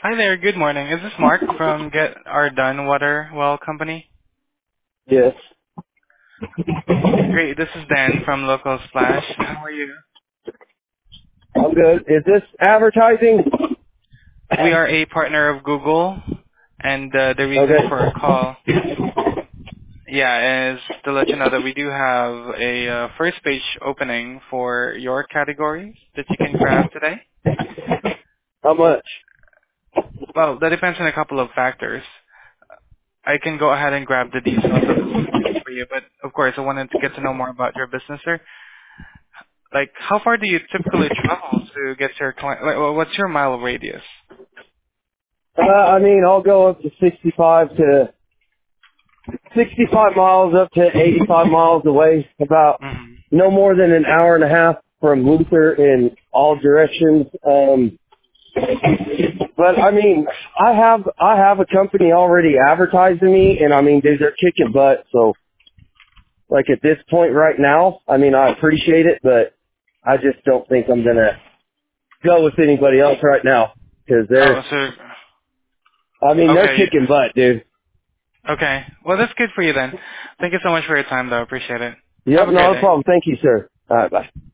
Hi there. Good morning. Is this Mark from Get Our Done Water Well Company? Yes. Great. This is Dan from Local Splash. How are you? I'm good. Is this advertising? We are a partner of Google, and the reason for our Okay. call, is to let you know that we do have a first page opening for your category that you can grab today. How much? Well, that depends on a couple of factors. I can go ahead and grab the details of this for you, but of course, I wanted to get to know more about your business, sir. Like, how far do you typically travel to get to your client? Like, what's your mile radius? I mean, I'll go up to 65 miles up to 85 miles away, about Hmm. no more than an hour and a half from Luther in all directions. But I mean, I have a company already advertising me, and I mean, dude, they're kicking butt. So, like at this point right now, I mean, I appreciate it, but I just don't think I'm gonna go with anybody else right now because Oh, they're, so I mean, they're okay, kicking butt, dude. okay. Well, that's good for you then. Thank you so much for your time, though. Appreciate it. Have Yep, a great not a day. problem. Thank you, sir. All right, bye.